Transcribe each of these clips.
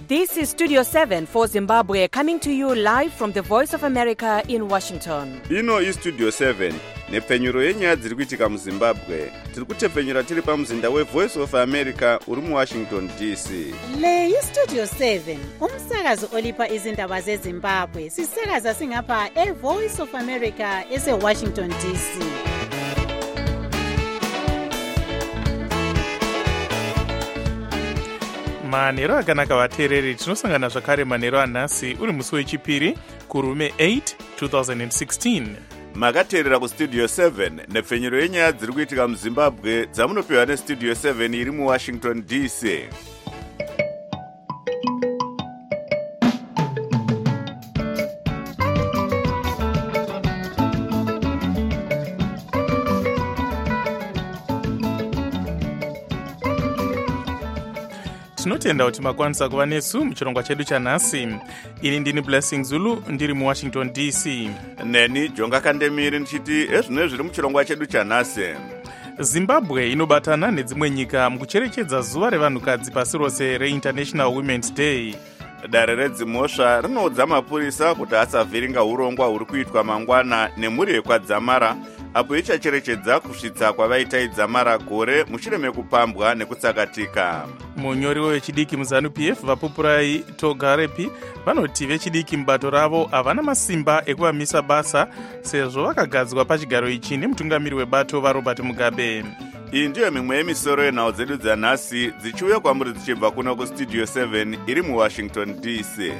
This is Studio 7 for Zimbabwe, coming to you live from the Voice of America in Washington. Ino is Studio 7, nepfenyuro yenyaya dziri kuitika muZimbabwe. Tiri kutepfenyura tiri pamuzinda weVoice of America uri muWashington DC. Le iStudio 7, umsakazo olipa izindaba zeZimbabwe. Sisakaza singapha eVoice of America eseWashington DC. Manero akanaka vateereri, tinosangana zvakare manero anhasi uri musi wechipiri kurume 8 2016. Makateerera kuStudio 7 nepfenyuro yenyaya dziri kuitika muZimbabwe dzamunopiwa neStudio 7 iri muWashington DC. Tinotenda kuti makwanisa kuva nesu muchirongwa chedu chanhasi. Ini ndini Blessing Zulu ndiri muWashington DC. Neni Jonga Kandemiri ndichiti ezvino zviri muchirongwa chedu chanhasi. Zimbabwe inobatana nedzimwe nyika mukucherechedza zuva revanhukadzi pasi rose reInternational Women's Day. Dare redzimhosva rinoudza mapurisa kuti asavhiringa urongwa huri kuitwa mangwana nemhuri yekwadzamara apo ichacherechedza kusvitsa kwavaita idzamara gore mushure mekupambwa nekutsakatika. Munyori wechidiki muZANU-PF vaPupurai Togarepi vanoti vechidiki mubato ravo havana masimba ekuvamisa basa sezvo vakagadzwa pachigaro ichi nemutungamiri webato vaRobert Mugabe. Iyi ndiyo mimwe yemisoro yenhau dzedu dzanhasi dzichiuya kwamuri dzichibva kuno kuStudio 7 iri muWashington DC.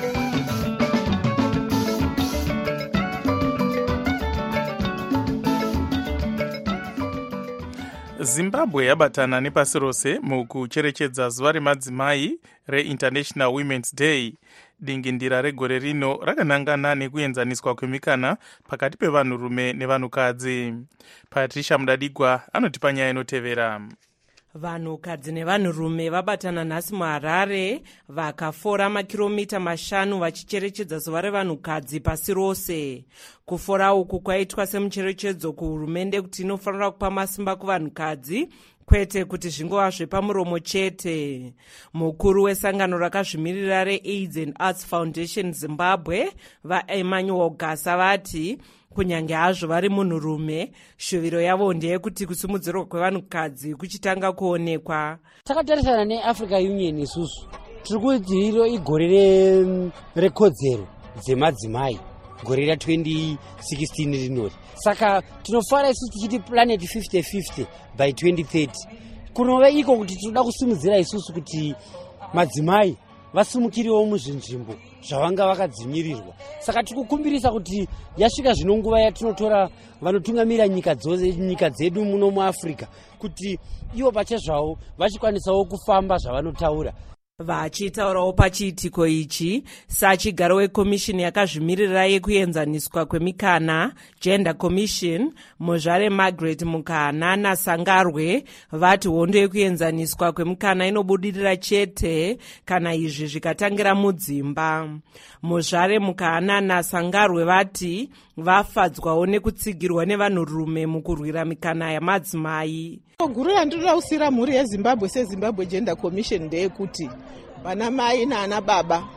Zimbabwe yabatana nepasi rose mukucherechedza zuva remadzimai reInternational Women's Day. Dingindira regore rino rakanangana nekuenzaniswa kwemikana pakati pevanhurume nevanhukadzi. Patricia Mudadigwa anotipa nyaya inotevera. Vanhukadzi nevanhurume vabatana nhasi muHarare vakafora makiromita 5 vachicherechedza zuva revanhukadzi pasi rose. Kufora uku kwaitwa semucherechedzo kuhurumende kuti inofanira kupa masimba kuvanhukadzi kwete kuti zvingova zvepamuromo chete. Mukuru wesangano rakazvimirira reAIDS and Arts Foundation Zimbabwe vaEmmanuel Gasa vati kunyange hazvo vari munhurume, shuviro yavo ndeyekuti kusimudzirwa kwevanhukadzi kuchitanga kuonekwa. Takatarisana neAfrica Union isusu tiri kuti iro igore rekodzero dzemadzimai, gore ra2016 rinori. Saka tinofara isusu tichiti planet 50-50 by 2030 kunove iko kuti tinoda kusimudzira isusu kuti madzimai vasimukiriwo muzvinzvimbo zvavanga vakadzimirirwa. Saka tikukumbirisa kuti yasvika zvino nguva yatinotora vanotungamira nyika dzedu muno muAfrica kuti ivo pachezvavo vachikwanisawo kufamba zvavanotaura. Vachitaurawo pachiitiko ichi, sachigaro wekomishini yakazvimirira yekuenzaniswa kwemikana Gender Commission, muzvare Margaret Mukanana Sangarwe vati hondo yekuenzaniswa kwemikana inobudirira chete kana izvi zvikatangira mudzimba. Muzvare Mukanana Sangarwe vati vafadzwawo nekutsigirwa nevanhurume mukurwira mikana yamadzimai. Guru randinoda kusira mhuri yeZimbabwe seZimbabwe Gender Commission ndeyekuti vana mai naana baba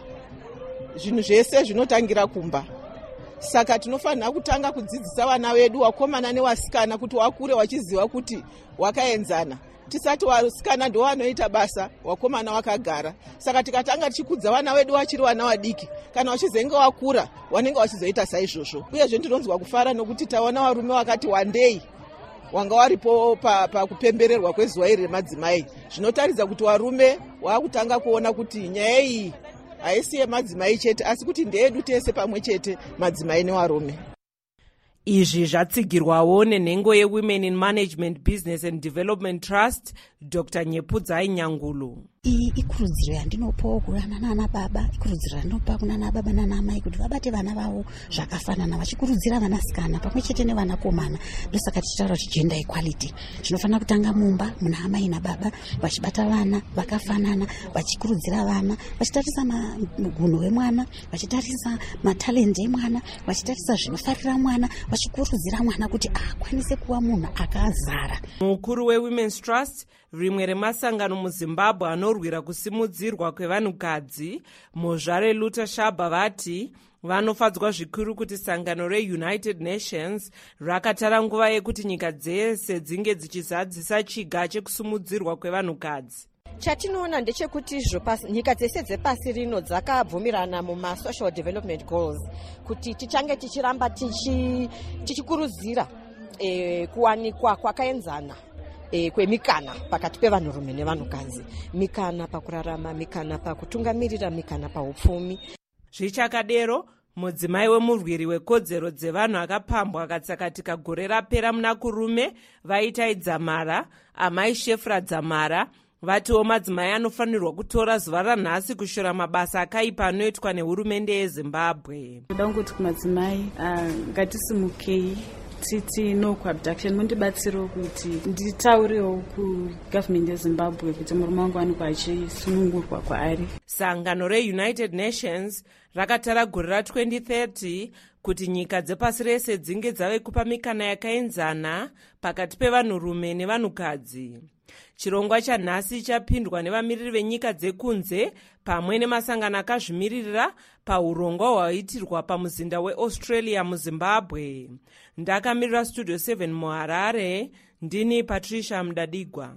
zvinhu zvese zvinotangira kumba. Saka tinofanira kutanga kudzidzisa vana vedu wakomana newasikana kuti wakure wachiziva kuti wakaenzana. Tisati wasikana ndo wanoita basa, wakomana wakagara. Saka tikatanga tichikudza vana vedu vachiri vana vadiki, kana wachizenge wakura wanenge wachizoita saizvozvo. Uyezve ndinonzwa kufara nokuti taona varume wakati wandei wanga waripo pakupembererwa kwezuva iri remadzimai. Zvinotaridza kuti varume vakutanga kuona kuti nyaya iyi haisi yemadzimai chete asi kuti ndeyedu tese pamwe chete, madzimai nevarume. Izvi zvatsigirwawo nenhengo yeWomen in Management Business and Development Trust, Dr. Nyepudzai Nyangulu. Ikurudziro yandinopawo kuna nana baba, ikurudziro yandinopa kuna nana baba nana mai kuti vabate vana vavo zvakafanana, vachikurudzira vanasikana pamwe chete nevanakomana. Ndosaka tichitaura kuti gender equality zvinofanira kutanga mumba muna amai nababa, vachibata vana vakafanana, vachikurudzira vana, vachitarisa magunho emwana, vachitarisa matalent emwana, vachitarisa zvinofarira mwana, vachikurudzira mwana kuti akwanise kuva munhu akazara. Mukuru weWomen's Trust rimwe remasangano muzimbabwe anorwira kusimudzirwa kwevanhukadzi, muzvare Luta Shaba, vati vanofadzwa zvikuru kuti sangano reUnited Nations rakatara nguva yekuti nyika dzese dzinge dzichizadzisa chiga chekusumudzirwa kwevanhukadzi. Chatinoona ndechekuti nyika dzese dzepasi rino dzakabvumirana mumasocial development goals kuti tichange tichiramba tichikurudzira kuwanikwa kwakaenzana kwemikana pakati pevanhurume nevanhukadzi, mikana pakurarama, mikana pakutungamirira, mikana paupfumi. Zvichakadero, mudzimai wemurwiri wekodzero dzevanhu akapambwa akatsakatika gore rapera muna kurume vaitai Dzamara, amai Shefra Dzamara, vatiwo madzimai anofanirwa kutora zuva ranhasi kushora mabasa akaipa anoitwa nehurumende yeZimbabwe. Ndoda kuti kumadzimai ngatisimukei titi no kuabduction, mundibatsirewo kuti nditaurewo kugovernment yeZimbabwe kuti murume wangu anikwa achisunungurwa kwaari. Sangano reUnited Nations rakatara gore ra2030 kuti nyika dzepasi rese dzinge dzave kupa mikana yakaenzana pakati pevanhurume nevanhukadzi. Chirongwa chanhasi chapindwa nevamiriri venyika dzekunze pamwe nemasangano akazvimiririra paurongwa hwaitirwa pamuzinda weAustralia muZimbabwe. Ndakamirira Studio 7 muHarare, ndini Patricia Mudadigwa.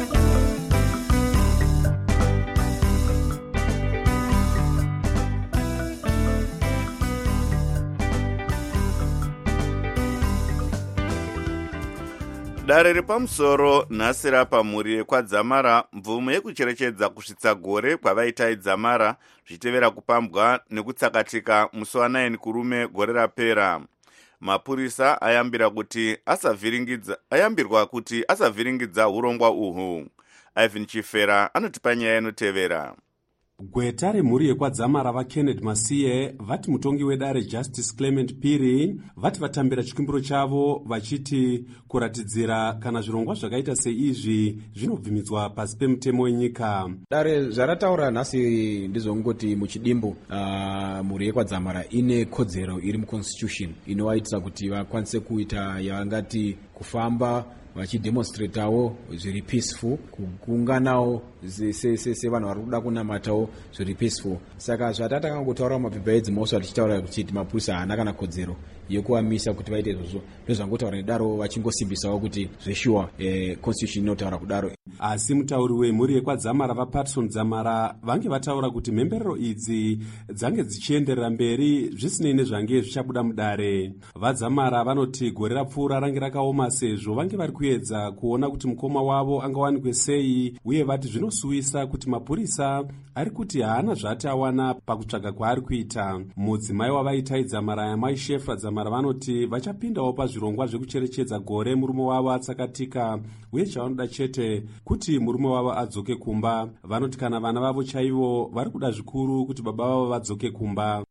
Dare repamusoro nhasi rapamhuri yekwadzamara, mvumo yekucherechedza kusvitsa gore kwavaitai Dzamara zvichitevera kupambwa nekutsakatika musi wa9 kurume gore rapera. Mapurisa ayambirwa kuti asavhiringidza urongwa uhu. Ivan Chifera anotipa nyaya inotevera. Gweta remhuri yekwadzamara vaKenneth Masiye vati mutongi wedare Justice Clement Piri vati vatambira chikumbiro chavo vachiti kuratidzira kana zvirongwa zvakaita seizvi zvinobvimidzwa pasi pemutemo wenyika. Dare zvarataura nhasi ndizvongoti muchidimbu mhuri yekwadzamara ine kodzero iri muconstitution inovaitira kuti vakwanise kuita yavangati kufamba vachidemonstratawo zviri peaceful, kuunganawo sevanhu vari kuda kunamatawo zviri peaceful. Saka zvatakangotaura mumapepa edzimosva tichitaura kuti mapurisa haana kana kodzero yekuvamisa kuti vaite izvozvo, ndozvangotaura nedaro vachingosimbisawo kuti zveshuwa constitution inotaura kudaro. Asi mutauri wemhuri yekwadzamara vaPatson Dzamara vange vataura kuti mhemberero idzi dzange dzichienderera mberi zvisinei nezvange zvichabuda mudare. VaDzamara vanoti gore rapfuura range rakaoma sezvo vange vari kuedza kuona kuti mukoma wavo angawanikwe sei, uye vati zvinosuwisa kuti mapurisa ari kuti haana zvati awana pakutsvaga kwaari kuita. Mudzimai wavaitai Dzamara yamai Shefra Dzamara vanoti vachapindawo pazvirongwa zvekucherechedza gore murume wavo atsakatika, uye chavanoda chete kuti murume wavo adzoke kumba. Vanoti kana vana vavo chaivo vari kuda zvikuru kuti baba vavo vadzoke kumba.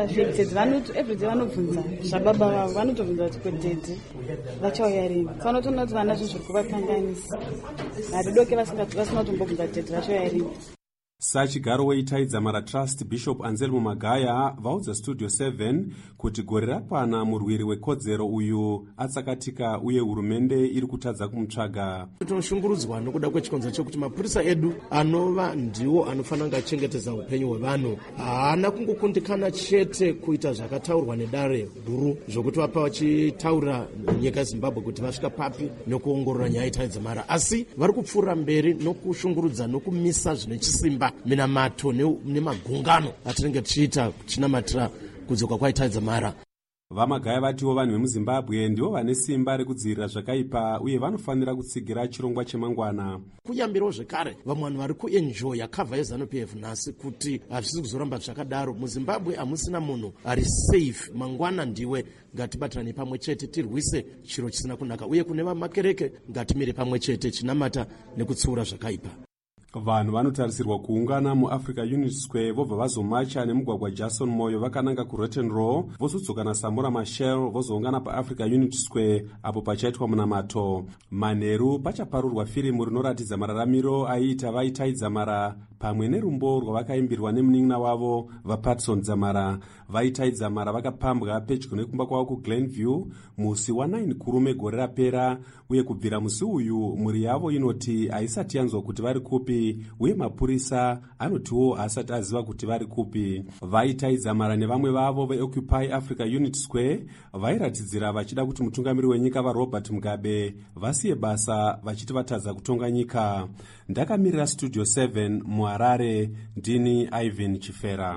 Everyday vanobvunza zvababa vavo, vanotobvunza kuti kwedhedhi vachauya rini. Vanotoona kuti vana zvinhu zviri kuvakanganisa, hari doke vasina kutombobvunza dhedhi vachauya rini. Sachigaro weitai Dzamara Trust Bishop Anselmo Magaya vaudza Studio 7 kuti gore rakwana murwiri wekodzero uyu atsakatika uye hurumende iri kutadza kumutsvaga. Tinoshungurudzwa nokuda kwechikonzo chekuti mapurisa edu anova ndiwo anofanira kunge achengetedza upenyu hwevanhu, haana kungokundikana chete kuita zvakataurwa nedare guru zvokuti vapa vachitaura nyika yeZimbabwe kuti vasvika papi nokuongorora nyaya yetai Dzamara, asi vari kupfuura mberi nokushungurudza nokumisa zvine chisimba minamato nemagungano atinenge tichiita tichinamatira kudzoka kwaitai Dzamara. Vamagaya vatiwo vanhu vemuZimbabwe ndivo vane simba rekudzivirira zvakaipa uye vanofanira kutsigira chirongwa chemangwana. Kuyambirawo zvekare vamwe vanhu vari kuenjoya kavha yeZANU-PF nhasi kuti hazvisi kuzoramba zvakadaro. MuZimbabwe hamusina munhu ari safe. Mangwana ndiwe, ngatibatirane pamwe chete tirwise chiro chisina kunaka, uye kune vamakereke ngatimire pamwe chete chinamata nekutsiura zvakaipa. Vanhu vanotarisirwa kuungana muAfrica Unity Square vobva vazomacha nemugwagwa Jason Moyo vakananga kuRotten Row vozodzoka naSamora Machel vozoungana paAfrica Unity Square apo pachaitwa munamato. Manheru pachaparurwa firimu rinoratidza mararamiro aiita vaitai Dzamara pamwe nerumbo rwavakaimbirwa nemunin'ina wavo vaPatson Dzamara. Vaitai Dzamara vakapambwa pedyo nekumba kwavo kuGlenview musi wa9 kurume gore rapera, uye kubvira musi uyu mhuri yavo inoti haisati yanzwa kuti vari kupi, uye mapurisa anotiwo haasati aziva kuti vari kupi. Vaitai Dzamara nevamwe vavo veOccupy Africa Unit Square vairatidzira vachida kuti mutungamiri wenyika vaRobert Mugabe vasiye basa vachiti vatadza kutonga nyika. Ndakamirira Studio 7 muHarare, ndini Ivan Chifera.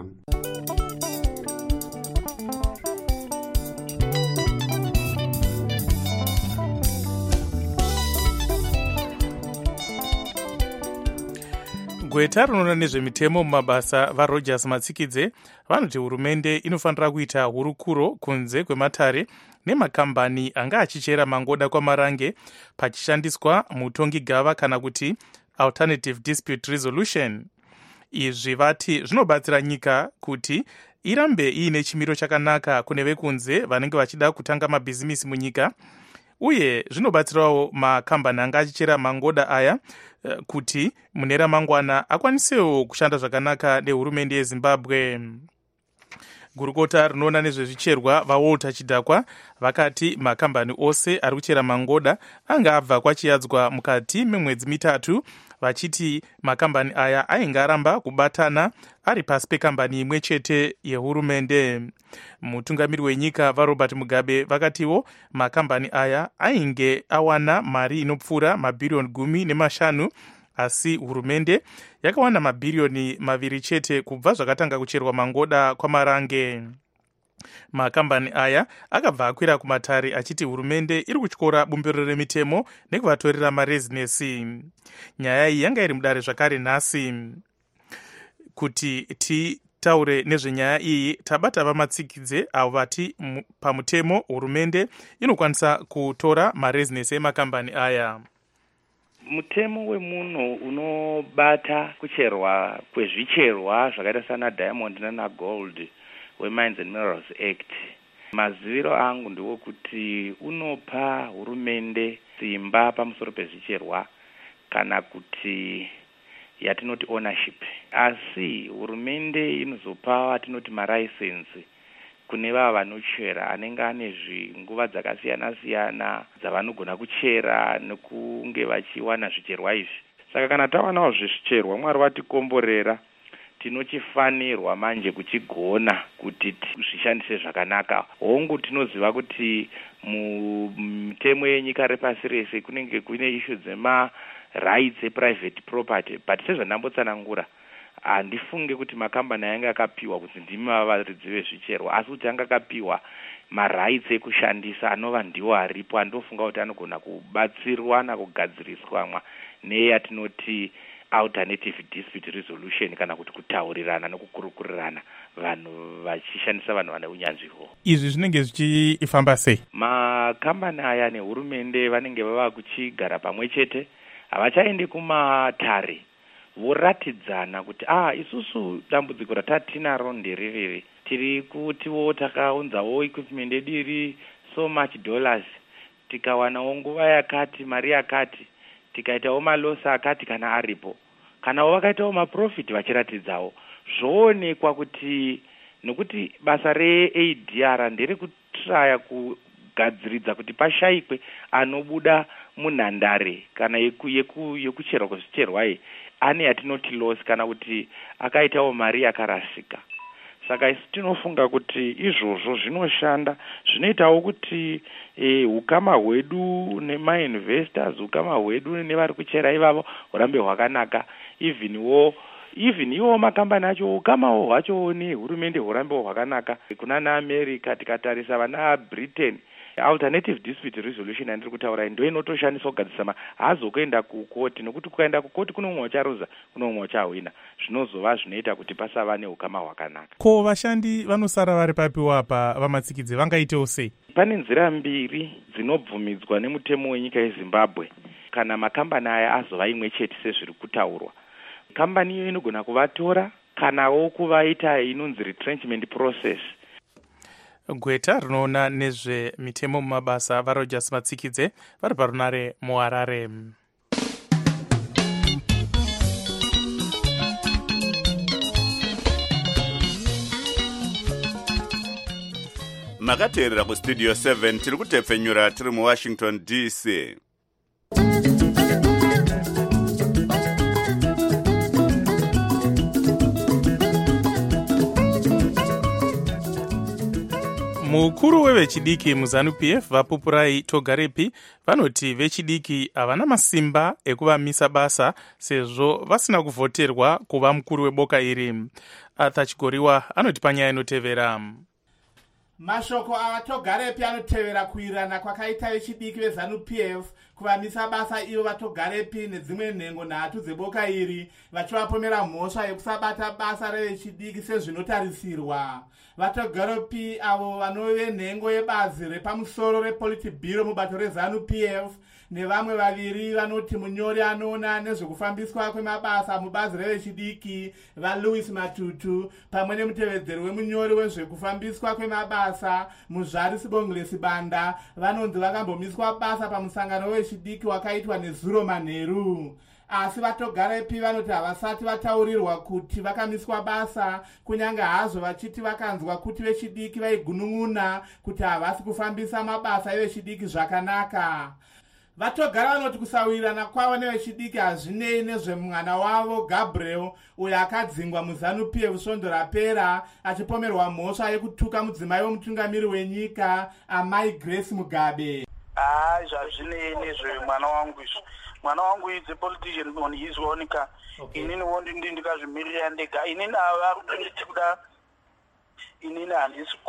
Gweta rinoona nezvemitemo mumabasa vaRogers Matsikidze vanoti hurumende inofanira kuita hurukuro kunze kwematare nemakambani anga achichera mangoda kwamarange pachishandiswa mutongi gava kana kuti alternative dispute resolution. Izvi vati zvinobatsira nyika kuti irambe iine chimiro chakanaka kune vekunze vanenge vachida kutanga mabhizimisi munyika, uye zvinobatsirawo makambani anga achichera mangoda aya kuti mune ramangwana akwanisewo kushanda zvakanaka nehurumende yeZimbabwe. Gurukota rinoona nezvezvicherwa vaWalter Chidhakwa vakati makambani ose ari kuchera mangoda anga abva kwachiyadzwa mukati memwedzi mitatu, vachiti makambani aya ainge aramba kubatana ari pasi pekambani imwe chete yehurumende. Mutungamiri wenyika vaRobert Mugabe vakatiwo makambani aya ainge awana mari inopfuura mabhirioni 15, asi hurumende yakawana mabhirioni 2 chete kubva zvakatanga kucherwa mangoda kwamarange. Makambani aya akabva akwira kumatare achiti hurumende iri kutyora bumbiro remitemo nekuvatorera marezinesi. Nyaya iyi yanga iri mudare zvakare nhasi. Kuti titaure nezvenyaya iyi tabata vaMatsikidze avo vati pamutemo hurumende inokwanisa kutora marezinesi emakambani aya. Mutemo wemuno unobata kucherwa kwezvicherwa zvakaita sana diamond nana gold weMines and Minerals Act. Maziviro angu ndiwo kuti unopa hurumende simba pamusoro pezvicherwa kana kuti yatinoti ownership. Asi hurumende inozopa watinoti malicense kune vava vanochera anenge ane nguva dzakasiyana-siyana dzavanogona kuchera nekunge vachiwana zvicherwa izvi. Saka kana tawanawo zvicherwa Mwari vatikomborera, tinochifanirwa manje kuchigona kuti zvishandise zvakanaka. Hongu tinoziva kuti mutemo yenyika repasi rese kunenge kune issue dzema rights eprivate property, but sezvandambotsanangura handifunge kuti makambani anga akapiwa kuti ndimi vavaridzi vezvicherwa, asi kuti anga akapiwa marights ekushandisa anova ndiwo aripo. Andofunga kuti anogona kubatsirwa nakugadziriswa neyatinoti alternative dispute resolution kana kuti kutaurirana nekukurukurirana vanhu vachishandisa vanhu vane unyanzviwo. Izvi zvinenge zvichifamba sei? Makambani aya nehurumende vanenge vava kuchigara pamwe chete, havachaendi kumatare, voratidzana kuti isusu dambudziko ratatinaro ndererere, tiri kutiwo takaunzawo equipment yedu iri so much dollars, tikawanawo nguva yakati mari yakati, tikaitawo malosi akati kana aripo, kanawo vakaitawo maprofit vachiratidzawo. Zvoonekwa kuti nokuti basa reADR ndere kutraya kugadziridza kuti pashayikwe anobuda munhandare kana yekucherwa kwezvicherwa ane yatinoti loss kana kuti akaitawo mari yakarasika. Saka isi tinofunga kuti izvozvo zvinoshanda, zvinoitawo kuti ukama hwedu nemainvestors, ukama hwedu nevari kuchera ivavo hurambe hwakanaka. Even iwo makambani acho ukamawo hwacho nehurumende hurambe hwakanaka. Kuna America tikatarisa vana Britain, alternative dispute resolution andiri kutaura ndio inotoshandiswa kugadzisa hazokuenda kukoti, nokuti kuenda kukoti kuno umwe ucharuza kuno umwe uchawina, zvinozova zvinoita kuti pasava neukama hwakanaka. Ko vashandi vanosara vari papiwa apa vaMatsikidze vangaitewo sei? Pane nzira mbiri dzinobvumidzwa nemutemo wenyika yeZimbabwe kana makambani aya azova imwe chete sezviri kutaurwa. Kambani iyo inogona kuvatora kanawo kuvaita inonzi retrenchment process. Gweta rinoona nezvemitemo mumabasa vaRogers Matsikidze vari parunare muHarare. makateerera kustudio 7 tiri kutepfenyura tiri muwashington dc. mukuru wevechidiki muzanu-pf vapupurai togarepi vanoti vechidiki havana masimba ekuvamisa basa sezvo vasina kuvhoterwa kuva mukuru weboka iri. Arthur Chigoriwa anoti panyaya inotevera. Mashoko avatogarepi anotevera kuirana kwakaita vechidiki vezanu-pf kuvamisa basa ivo vatogarepi nedzimwe nhengo nhatu dzeboka iri vachivapomera mhosva yekusabata basa revechidiki sezvinotarisirwa. Vatogarepi avo vanove nhengo yebazi repamusoro repolitibhiro mubato rezanu-pf nevamwe vaviri vanoti munyori anoona nezvekufambiswa kwemabasa mubazi revechidiki vaLouis Matutu pamwe nemutevedzeri wemunyori wezvekufambiswa kwemabasa muzvari Sibongile Banda vanonzi vakambomiswa basa pamusangano wechidiki wakaitwa neZuro Manheru. Asi vatogarepi vanoti havasati vataurirwa kuti vakamiswa basa, kunyange hazvo vachiti vakanzwa kuti vechidiki vaigunun'una kuti havasi kufambisa mabasa evechidiki zvakanaka. Vatogara vanoti kusawirirana kwavo nevechidiki hazvinei nezvemwana wavo Gabriel uyo akadzingwa muzanu-pf svondo rapera achipomerwa mhosva yekutuka mudzimai wemutungamiri wenyika Amai Grace Mugabe. Zvazvinei nezvemwana wangu izvo. Mwana wangu is a politician on his own car. Inini wondi ndikazvimirira ndega. Inini ava kutonditi kuda. Inini handisi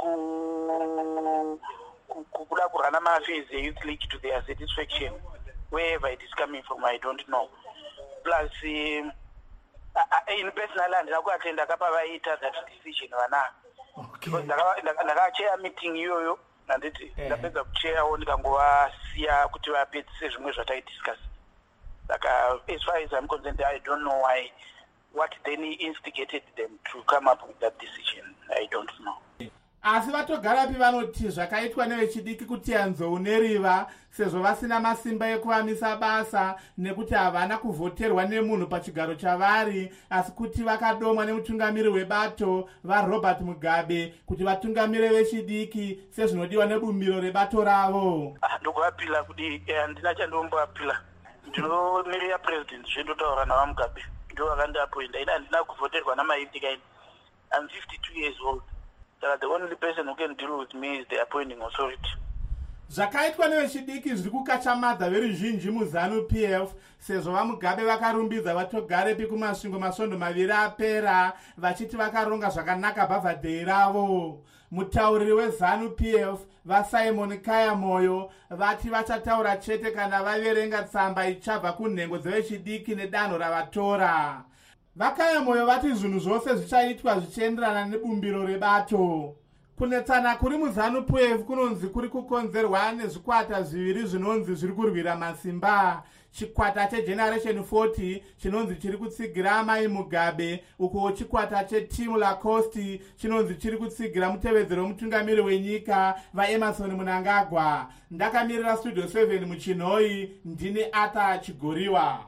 kuda kurana ma-affairs e-youth league to their satisfaction. Wherever it is coming from, I don't know. Plus, in personal handina kuatenda kapa vaita that decision vana. Because ndakacheya meeting iyoyo nanditi ndapedza kucheyawo ndikangovasiya kuti vapedzise zvimwe zvataidiscuss. Like, as far as I'm concerned, I don't know what then instigated them to come up with that decision. I don't know. Asi vatogarapi vanoti zvakaitwa nevechidiki kuti yanzou neriva sezvo vasina masimba ekuvamisa basa nekuti havana kuvhoterwa nemunhu pachigaro chavari, asi kuti vakadomwa nemutungamiri webato vaRobert Mugabe kuti vatungamire vechidiki sezvinodiwa nebumbiro rebato ravo. Ndokuvapila kuti handina chandombovapila. Ndinomirira president zvendotaura navaMugabe ndo vakandiapoinda. Ina handina kuvhoterwa namaiti kaini. I'm 52 years old. The only person who can deal with me is the appointing authority. Zvakaitwa nevechidiki zviri kukachamadza veruzhinji muzanu-pf sezvo vaMugabe vakarumbidza vatogarepi kumasvingo masvondo maviri apera vachiti vakaronga zvakanaka bhavhadhei ravo. Mutauriri wezanu-pf vaSimon Kayamoyo vati vachataura chete kana vaverenga tsamba ichabva kunhengo dzevechidiki nedanho ravatora. Vakayamoyo vati zvinhu zvose zvichaitwa zvichienderana nebumbiro rebato. Kunetsana kuri muzanu-pf kunonzi kuri kukonzerwa nezvikwata zviviri zvinonzi zviri kurwira masimba. Chikwata cheGeneration 40 chinonzi chiri kutsigira Amai Mugabe, uko chikwata cheTeam Lacoste chinonzi chiri kutsigira mutevedzero wemutungamiri wenyika vaEmerson Mnangagwa. Ndakamirira Studio 7 muChinhoi, ndini Arthur Chigoriwa.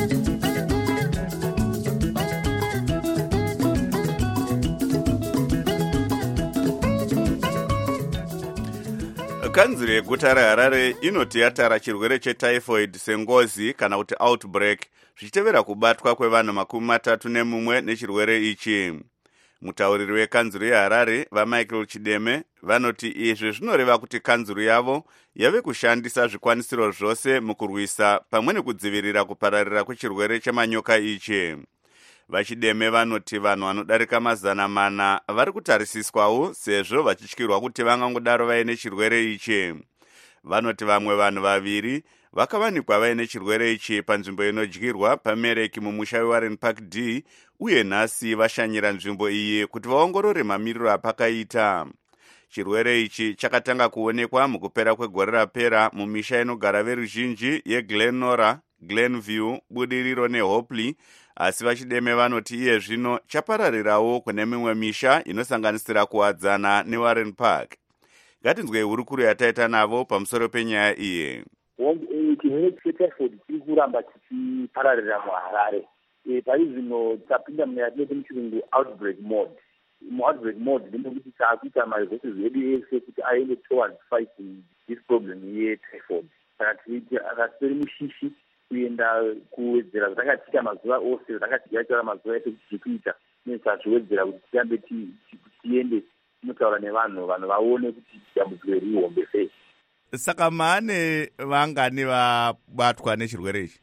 Kanzuro yeguta reHarare inoti yatara chirwere chetyphoid sengozi kana kuti outbreak zvichitevera kubatwa kwevanhu 31 nechirwere ichi. Mutauriri wekanzuro yeHarare vaMichael Chideme vanoti izvi zvinoreva kuti kanzuro yavo yave kushandisa zvikwanisiro zvose mukurwisa pamwe nekudzivirira kupararira kwechirwere chemanyoka ichi. Vachideme vanoti vanhu vanodarika 400 vari kutarisiswawo sezvo vachityirwa kuti vangangodaro vaine chirwere ichi. Vanoti vamwe vanhu vaviri vakavanikwa vaine chirwere ichi panzvimbo inodyirwa pamereki mumusha weWarren Park D, uye nhasi vashanyira nzvimbo iyi kuti vaongorore mamiriro apakaita. Chirwere ichi chakatanga kuonekwa mukupera kwegore rapera mumisha inogara veruzhinji yeGlenora, Glenview, Budiriro neHopley, asi Vachideme vanoti iye zvino chapararirawo kune mimwe misha inosanganisira kuwadzana neWarren Park. Ngatinzwei hurukuru yataita navo pamusoro penyaya iyi. Chirwere chetyphoid chiri kuramba chichipararira muHarare. Paizvino tapinda munyaya muchirungu outbreak mode. muoutbreak mode ndinokuti taakuita maresources edu ese kuti aende towards fighting this problem yetyphoid. Saka tiiti akasiperi mushishi kuenda kuwedzera zvatakatika mazuva ose zvatakatigaitaura mazuva ese kuti tikuita nezvazviwedzera kuti tiambe tiende tinotaura nevanhu vaone kuti dambudziko rihombe sei. Saka maane vangani vabatwa nechirwere ichi?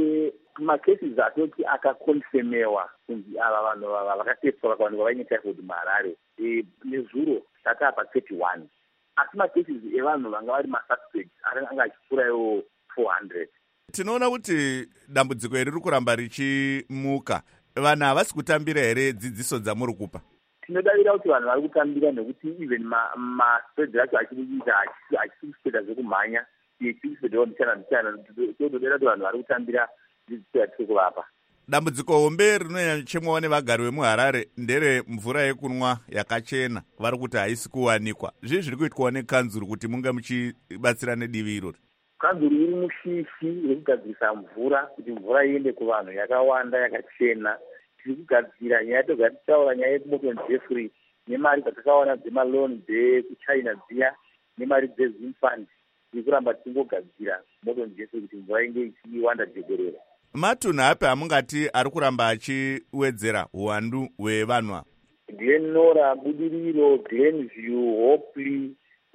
Macases atoti akakonfemewa kunzi ava vanhu vakateswa vakawanikwa vaine typhoid muHarare nezuro tatapa 31, asi macases evanhu vanga vari masuspects anga achipfuura iwo 400. Tinoona kuti dambudziko iri kuramba richimuka. Vanhu havasi kutambira here dzidziso dzamuri kupa? Tinodavira kuti vanhu vari kutambira nekuti even maspread acho achiriita achisispeda zvekumhanya achisispeda ndichana tododera kuti vanhu vari kutambira dzidziso yatiri kuvapa. Dambudziko hombe rinonyanyachemwawo nevagari vemuHarare ndere mvura yekunwa yakachena vari kuti haisi kuwanikwa. Zvii zviri kuitwawo nekanzuru kuti munge muchibatsira nedivi irori? Kanzuru iri mushishi rekugadzirisa mvura kuti mvura iende kuvanhu yakawanda yakachena. Tiri kugadzira nyaya togara tichaura nyaya yekuMorton Jeffrey nemari dzatakawana dzemaloni dzekuchina dziya nemari dzezim fund. Tiri kuramba tingogadzira Morton Jeffrey kuti mvura inge ichiwanda jegerera. Matunhu api amungati ari kuramba achiwedzera uwandu hwevanhu? Glen Nora, Budiriro, Glenview, Hopley,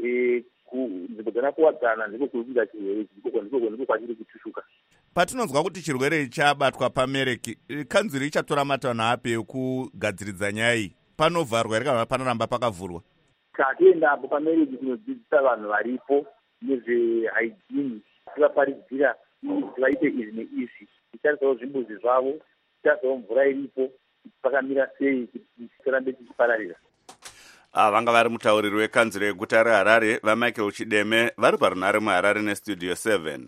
nzvimbo dzakakuwadzana ndiko kuri kuita chirwere ndiko kwachiri kutushuka. Patinonzwa kuti chirwere ichi chabatwa pamereki, kanzuru ichatora matanho api ekugadziridza nyaya iyi? Panovharwa here kana panoramba pakavhurwa? Tatoendapo pamereki tinodzidzisa vanhu varipo nezvehygiene, tivaparidzira kuti vaite izvi neizvi, ticharisawo zvimbuzi zvavo, ticharisawo mvura iripo, pakamira sei kuti tisarambe tichipararira. Vanga vari mutauriri wekanzuro yeguta reHarare vaMichael Chideme vari parunhare muHarare nestudio 7.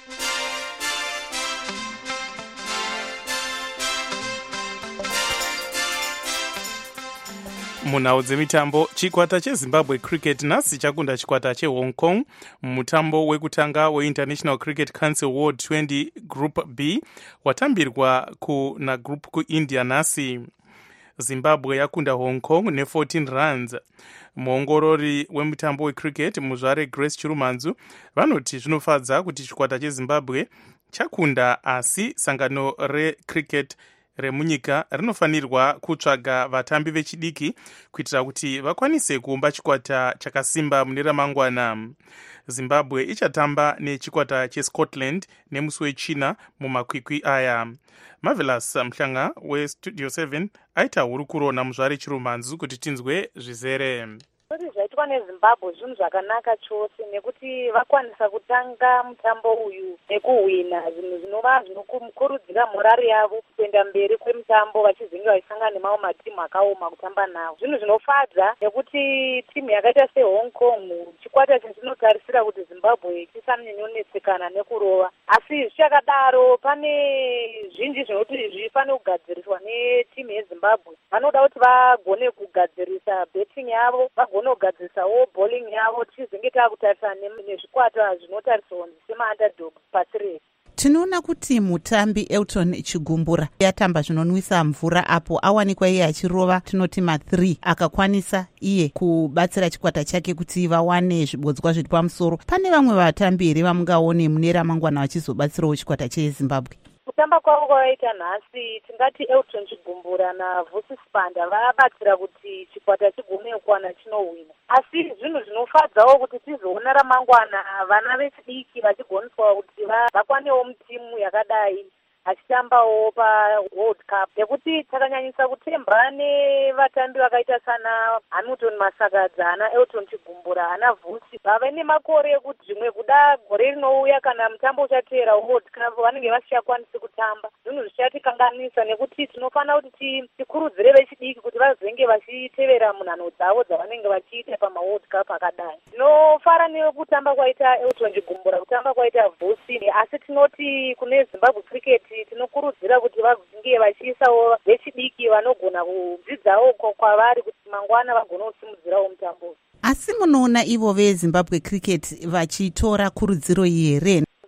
Munhau dzemitambo, chikwata cheZimbabwe Cricket nhasi chakunda chikwata cheHong Kong mumutambo wekutanga weInternational Cricket Council World 20 Group B watambirwa kuna group kuIndia nhasi. Zimbabwe yakunda Hong Kong ne14 runs. Muongorori wemutambo wecricket muzvare Grace Chirumanzu vanoti zvinofadza kuti chikwata cheZimbabwe chakunda, asi sangano recricket remunyika rinofanirwa kutsvaga vatambi vechidiki kuitira kuti vakwanise kuumba chikwata chakasimba mune ramangwana. Zimbabwe ichatamba nechikwata cheScotland nemusi wechina mumakwikwi aya. Marvelous Mhlanga westudio 7 aita hurukuro namuzvare Chirumanzu kuti tinzwe zvizere. Kuti zvaitwa neZimbabwe zvinhu zvakanaka chose nekuti vakwanisa kutanga mutambo uyu nekuhwina, zvinhu zvinova zvinokurudzira morari yavo kuenda mberi kwemutambo vachizenge vachisangana nemamwe matimu akaoma kutamba nawo. Zvinhu zvinofadza nekuti timu yakaita seHong Kong chikwata chinotarisira kuti Zimbabwe chisanyanyonetsekana nekurova, asi zvichakadaro pane zvinji zvinoti zvifanire kugadziriswa netimu yeZimbabwe. Vanoda kuti vagone kugadzirisa betting yavo, vagone kugadzirisawo bowling yavo, tichizenge taakutarisana nezvikwata zvinotariswa sema-underdogs pasi rese. Tinoona kuti mutambi Elton Chigumbura yatamba zvinonwisa mvura apo awanikwa iye achirova tinoti ma3 akakwanisa iye kubatsira chikwata chake kuti vawane zvibodzwa zviri pamusoro. Pane vamwe vatambi here vamungaone mune ramangwana vachizobatsirawo chikwata cheZimbabwe? Kutamba kwavo kwavaita nhasi tingati Elton Chigumbura naVusi Spanda vabatsira kuti chikwata chigone kuwana chinohwina, asi zvinhu zvinofadzawo kuti tizoona ramangwana vana vechidiki vachigoniswa kuti vakwanewo mutimu yakadai achitambawo paWorld Cup, nekuti takanyanyisa kutemba nevatambi vakaita sana Hamilton Masakadza, ana Elton Chigumbura, ana Vusi vave nemakore ekuti zvimwe kuda gore rinouya kana mutambo uchateera World Cup vanenge vasichakwanisi kutamba. Zvinhu zvichatikanganisa nekuti tinofanira kuti tikurudzire vechidiki kuti vazenge vachitevera munhano dzavo dzavanenge vachiita pamaWorld Cup akadai. Tinofara nekutamba kwaita Elton Chigumbura, kutamba kwaita Vusi, asi tinoti kune Zimbabwe Cricket tinokurudzira kuti vazinge vachiisawo vechidiki vanogona kudzidzawo kwavari kuti mangwana vagone kusimudzirawo mutambo. Asi munoona ivo veZimbabwe Cricket vachitora kurudziro iyi here? Kurudziro iyi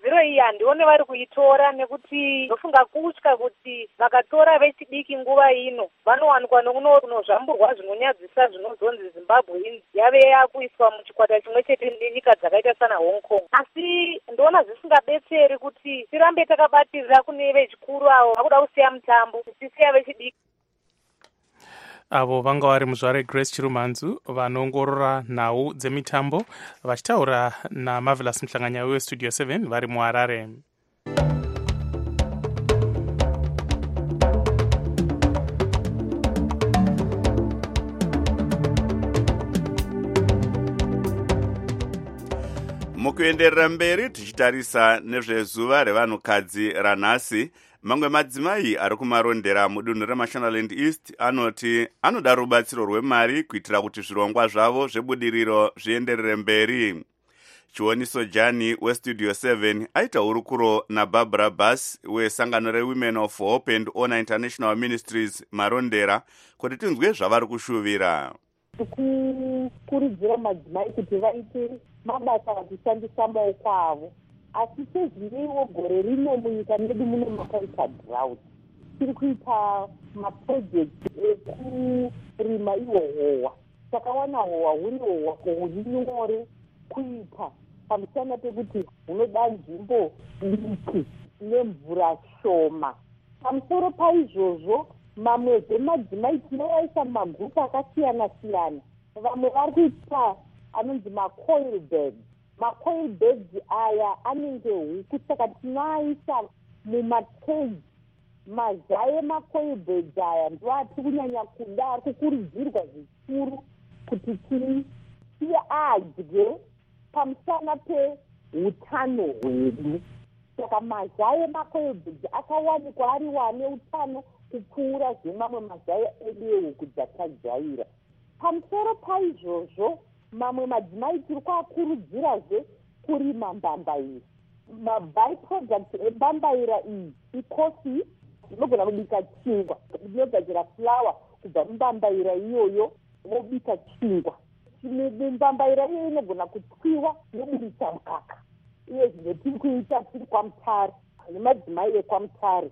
handione vari kuitora, nekuti ndofunga kutya kuti vakatora vechidiki nguva ino vanowanikwa nokunozvamburwa zvinonyadzisa zvinozonzi Zimbabwe yave yakuiswa muchikwata chimwe chete nenyika dzakaita sana Hong Kong. Asi ndoona zvisingabetseri kuti tirambe takabatirira kune vechikuru avo vakuda kusiya mutambo, tisiya vechidiki. Avo vanga vari muzvare Grace Chirumanzu vanoongorora nhau dzemitambo vachitaura naMarvelous Mhlanganyaya weStudio 7 vari muHarare. Mukuenderera mberi tichitarisa nezvezuva revanhukadzi ranhasi, mamwe madzimai ari kumarondera mudunhu reMashonaland East anoti anoda rubatsiro rwemari kuitira kuti zvirongwa zvavo zvebudiriro zvienderere mberi. Chioniso Jani weStudio 7 aita hurukuro naBarbara Bass wesangano reWomen of Hope and Honor International Ministries marondera kuti tinzwe zvavari kushuvira. Tikukurudzira madzimai kuti vaite mabasa akushandisa maoko avo, asi sezvinewo gore rino munyika medu muno makaita drought, tiri kuita maprojekti ekurima iwo howa. Takawana howa huri howa huri nyore kuita pamusana pekuti hunoda nzvimbo diki nemvura shoma. Pamusoro paizvozvo, mamwe dzemadzimai tinovaisa mumagrupu akasiyana siyana. Vamwe vari kuita anonzi macoil beds. Macoil beds aya anenge huku, saka tinoaisa mumakeji. Mazaya macoil beds aya ndo atiri kunyanya kuda, ari kukurudzirwa zvikuru kuti tiye adye pamusana peutano hwedu. Saka mazaya macoil beds akawanikwa ari wane utano kupfuura zvemamwe mazaya edu ehuku dzatajaira. Pamusoro paizvozvo, mamwe madzimai tiri kuakurudzirazve kurima mbambaira. Mabyproduct embambaira iyi ikofi, inogona kubika chingwa, inogadzira fulawa kubva mumbambaira iyoyo wobika chingwa. Mbambaira iyo inogona kutwiwa yoburitsa mukaka. Iye zvino tiri kuita tiri kwaMutare, nemadzimai ekwaMutare.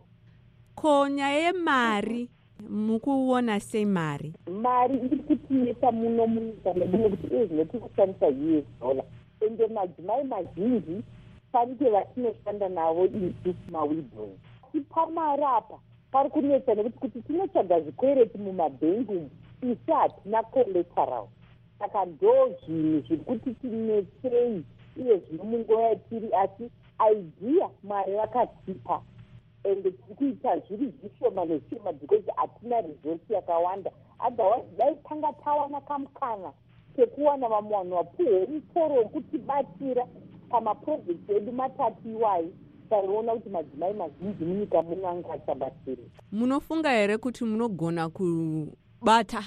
Ko nyaya yemari mukuona sei mari? Mari iri kutinesa muno munyika medu nekuti iye zvino tiri kushandisa $. Ende madzimai mazhinji panike vatinoshanda navo isu mawidows. Pamari apa pari kunetsa nekuti kuti tinotsvaga zvikwereti mumabhengi umu isi hatina collateral. Saka ndo zvinhu zviri kuti tinetsei iye zvino munguva yatiri, asi idea mari vakatipa. Ende tiri kuita zviri zvishoma nezvishoma because hatina resource yakawanda. Otherwise dai tanga tawana kamukana kekuwana vamwe vanhu vapuwe musoro wekutibatsira pamaprojekti edu matatu iwayi, taiona kuti madzimai mazhinji munyika muno anga achabatsirika. Munofunga here kuti munogona kubata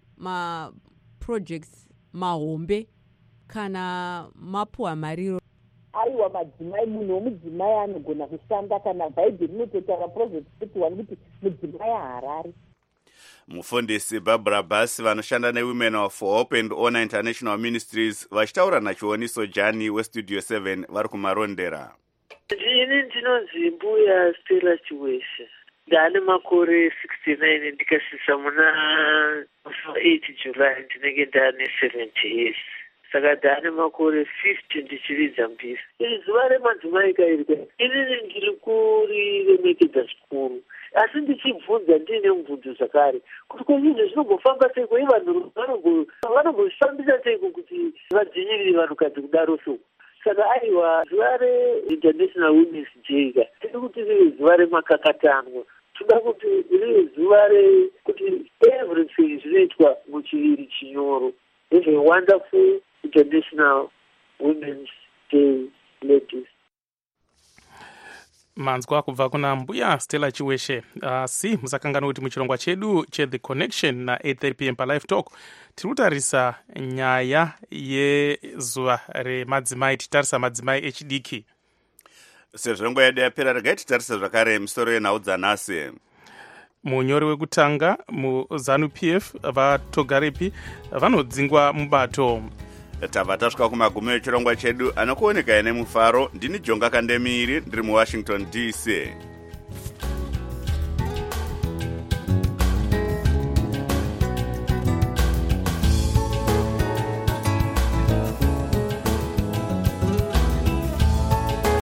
maprojects mahombe kana mapuwa mariro? Aiwa, madzimai, munhu womudzimai anogona kushanda kana bhaibheri rinototaura Proverbs 31 kuti mudzimai haarari. Mufundisi Barbara Bass vanoshanda neWomen of Hope and Honor International Ministries vachitaura nachioniso Jani weStudio 7 vari kumarondera. Ini ndinonzi Mbuya Stella Chiweshe. Ndane makore 69 ndikasvitsa muna 8 July ndinenge ndane 70 years. Saka ndane makore 50 ndichiridza mbiri. Iri zuva remadzimai kairika. Inini ndiri kuriremekedza zvikuru. Asi ndichibvunza ndiine mubvunzo zvakare kuti kwezvizvo zvinombofamba sei, kwei vanhu vanombofambisa sei kuti vadzinyirire vanhukadzi kudaro so. Saka aiwa, zuva reInternational Women's Day tiri kuti rive zuva remakakatanwa. Toda kuti rive zuva rekuti everything zvinoitwa muchiviri chinyoro. Have a wonderful International Women's Day, ladies. Manzwa kubva kuna Mbuya Stella Chiweshe. Si musakanganwa kuti muchirongwa chedu cheThe Connection na 8:30 PM paLive Talk tiri kutarisa nyaya yezuva remadzimai, titarisa madzimai echidiki. Sezvo yedu yapera, regai titarisa zvakare misoro yenhau dzanhasi. Munyori wekutanga muZanu PF vaTogarepi vanodzingwa mubato. tabva tasvika kumagumo echirongwa chedu anokuoneka nemufaro. Ndini Jonga Kandemiri ndiri muWashington DC.